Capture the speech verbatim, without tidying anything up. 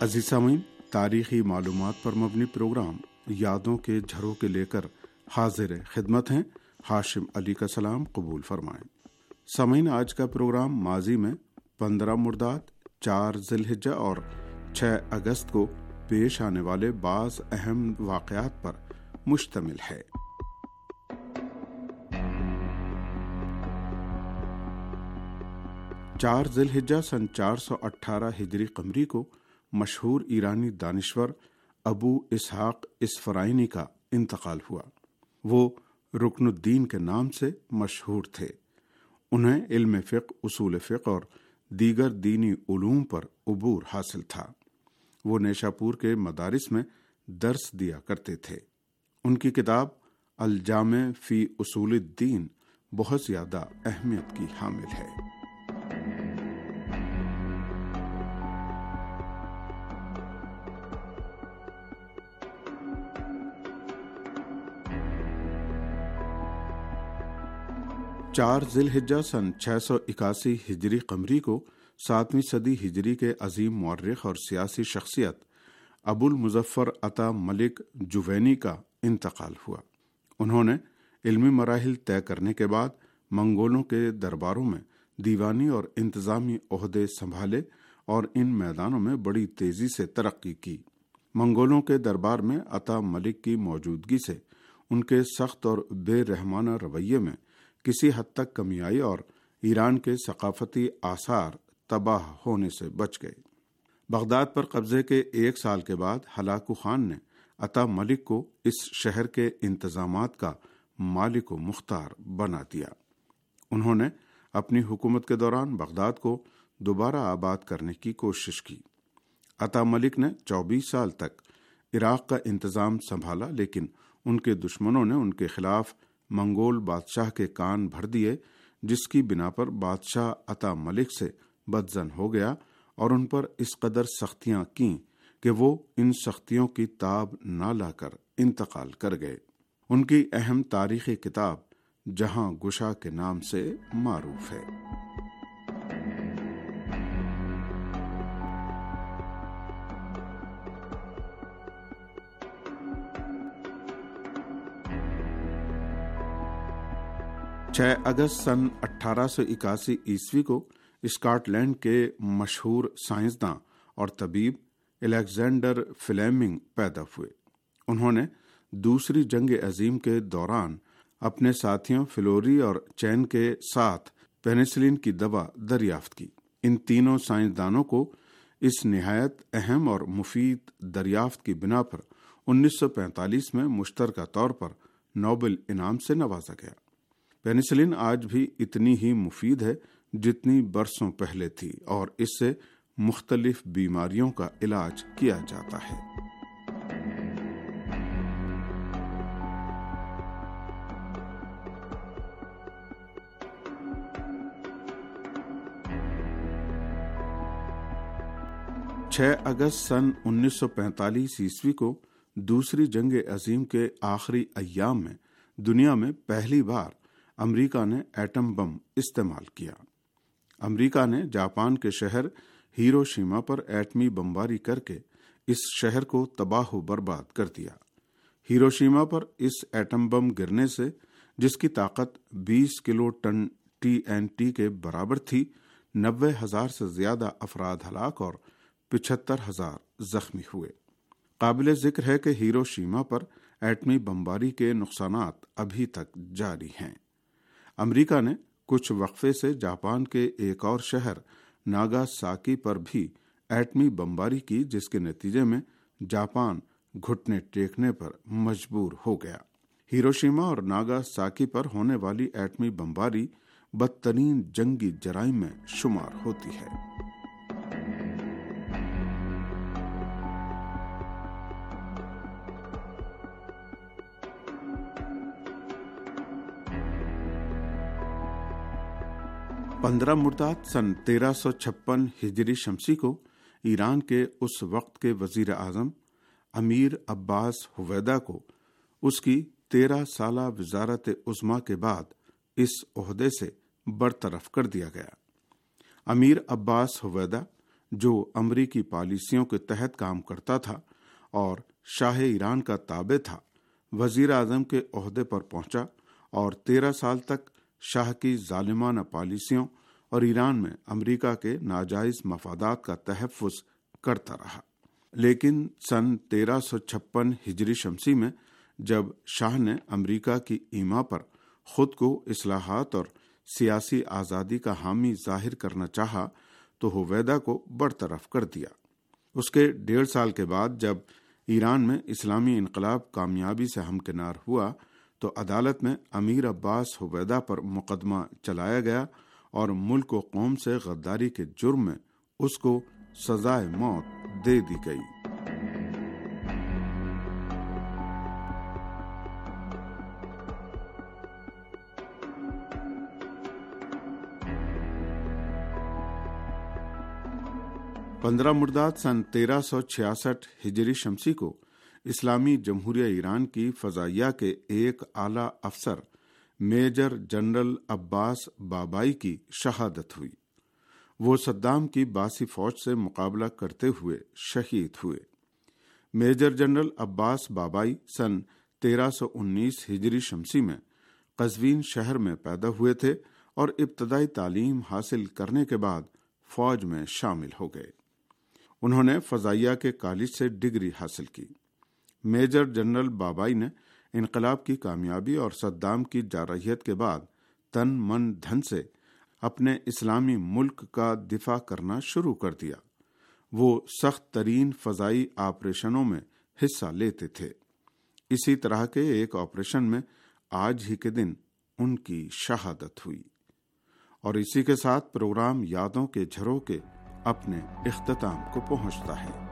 عزیز سامعین، تاریخی معلومات پر مبنی پروگرام یادوں کے جھروکے لے کر حاضر خدمت ہیں۔ ہاشم علی کا سلام قبول فرمائیں۔ سامعین، آج کا پروگرام ماضی میں پندرہ مرداد، چار ذی الحجہ اور چھ اگست کو پیش آنے والے بعض اہم واقعات پر مشتمل ہے۔ چار ذی الحجہ سن چار سو اٹھارہ ہجری قمری کو مشہور ایرانی دانشور ابو اسحاق اصفرائینی کا انتقال ہوا۔ وہ رکن الدین کے نام سے مشہور تھے۔ انہیں علم فقہ، اصول فقہ اور دیگر دینی علوم پر عبور حاصل تھا۔ وہ نیشاپور کے مدارس میں درس دیا کرتے تھے۔ ان کی کتاب الجامع فی اصول الدین بہت زیادہ اہمیت کی حامل ہے۔ چار ذی الحجہ سن چھ سو اکاسی ہجری قمری کو ساتویں صدی ہجری کے عظیم مورخ اور سیاسی شخصیت ابو المظفر عطا ملک جوینی کا انتقال ہوا۔ انہوں نے علمی مراحل طے کرنے کے بعد منگولوں کے درباروں میں دیوانی اور انتظامی عہدے سنبھالے اور ان میدانوں میں بڑی تیزی سے ترقی کی۔ منگولوں کے دربار میں عطا ملک کی موجودگی سے ان کے سخت اور بے رحمانہ رویے میں کسی حد تک کمی آئی اور ایران کے ثقافتی آثار تباہ ہونے سے بچ گئے۔ بغداد پر قبضے کے ایک سال کے بعد ہلاکو خان نے عطا ملک کو اس شہر کے انتظامات کا مالک و مختار بنا دیا۔ انہوں نے اپنی حکومت کے دوران بغداد کو دوبارہ آباد کرنے کی کوشش کی۔ عطا ملک نے چوبیس سال تک عراق کا انتظام سنبھالا، لیکن ان کے دشمنوں نے ان کے خلاف منگول بادشاہ کے کان بھر دیے، جس کی بنا پر بادشاہ عطا ملک سے بدظن ہو گیا اور ان پر اس قدر سختیاں کیں کہ وہ ان سختیوں کی تاب نہ لا کر انتقال کر گئے۔ ان کی اہم تاریخی کتاب جہاں گشا کے نام سے معروف ہے۔ چھ اگست سن اٹھارہ سو اکاسی عیسوی کو اسکاٹ لینڈ کے مشہور سائنسداں اور طبیب الیگزینڈر فلیمنگ پیدا ہوئے۔ انہوں نے دوسری جنگ عظیم کے دوران اپنے ساتھیوں فلوری اور چین کے ساتھ پینسلین کی دوا دریافت کی۔ ان تینوں سائنسدانوں کو اس نہایت اہم اور مفید دریافت کی بنا پر انیس سو پینتالیس میں مشترکہ طور پر نوبل انعام سے نوازا گیا۔ پینسلین آج بھی اتنی ہی مفید ہے جتنی برسوں پہلے تھی اور اس سے مختلف بیماریوں کا علاج کیا جاتا ہے۔ چھ اگست سن انیس سو پینتالیس عیسوی کو دوسری جنگ عظیم کے آخری ایام میں دنیا میں پہلی بار امریکہ نے ایٹم بم استعمال کیا۔ امریکہ نے جاپان کے شہر ہیروشیما پر ایٹمی بمباری کر کے اس شہر کو تباہ و برباد کر دیا۔ ہیروشیما پر اس ایٹم بم گرنے سے، جس کی طاقت بیس kilo ton T N T کے برابر تھی، نوے ہزار سے زیادہ افراد ہلاک اور پچہتر ہزار زخمی ہوئے۔ قابل ذکر ہے کہ ہیروشیما پر ایٹمی بمباری کے نقصانات ابھی تک جاری ہیں۔ امریکہ نے کچھ وقفے سے جاپان کے ایک اور شہر ناگا ساکی پر بھی ایٹمی بمباری کی، جس کے نتیجے میں جاپان گھٹنے ٹیکنے پر مجبور ہو گیا۔ ہیروشیما اور ناگا ساکی پر ہونے والی ایٹمی بمباری بدترین جنگی جرائم میں شمار ہوتی ہے۔ پندرہ مرداد سن تیرہ سو چھپن ہجری شمسی کو ایران کے اس وقت کے وزیر اعظم امیر عباس ہویدا کو اس کی تیرہ سالہ وزارت عظمیٰ کے بعد اس عہدے سے برطرف کر دیا گیا۔ امیر عباس ہویدا جو امریکی پالیسیوں کے تحت کام کرتا تھا اور شاہ ایران کا تابع تھا، وزیر اعظم کے عہدے پر پہنچا اور تیرہ سال تک شاہ کی ظالمانہ پالیسیوں اور ایران میں امریکہ کے ناجائز مفادات کا تحفظ کرتا رہا۔ لیکن سن تیرہ سو چھپن ہجری شمسی میں جب شاہ نے امریکہ کی ایما پر خود کو اصلاحات اور سیاسی آزادی کا حامی ظاہر کرنا چاہا تو ہویدا کو برطرف کر دیا۔ اس کے ڈیڑھ سال کے بعد جب ایران میں اسلامی انقلاب کامیابی سے ہمکنار ہوا تو عدالت میں امیر عباس ہویدا پر مقدمہ چلایا گیا اور ملک و قوم سے غداری کے جرم میں اس کو سزائے موت دے دی گئی۔ پندرہ مرداد سن تیرہ سو چھیاسٹھ ہجری شمسی کو اسلامی جمہوریہ ایران کی فضائیہ کے ایک اعلیٰ افسر میجر جنرل عباس بابائی کی شہادت ہوئی۔ وہ صدام کی باسی فوج سے مقابلہ کرتے ہوئے شہید ہوئے۔ میجر جنرل عباس بابائی سن تیرہ سو انیس ہجری شمسی میں قزوین شہر میں پیدا ہوئے تھے اور ابتدائی تعلیم حاصل کرنے کے بعد فوج میں شامل ہو گئے۔ انہوں نے فضائیہ کے کالج سے ڈگری حاصل کی۔ میجر جنرل بابائی نے انقلاب کی کامیابی اور صدام کی جارحیت کے بعد تن من دھن سے اپنے اسلامی ملک کا دفاع کرنا شروع کر دیا۔ وہ سخت ترین فضائی آپریشنوں میں حصہ لیتے تھے۔ اسی طرح کے ایک آپریشن میں آج ہی کے دن ان کی شہادت ہوئی۔ اور اسی کے ساتھ پروگرام یادوں کے جھروکے اپنے اختتام کو پہنچتا ہے۔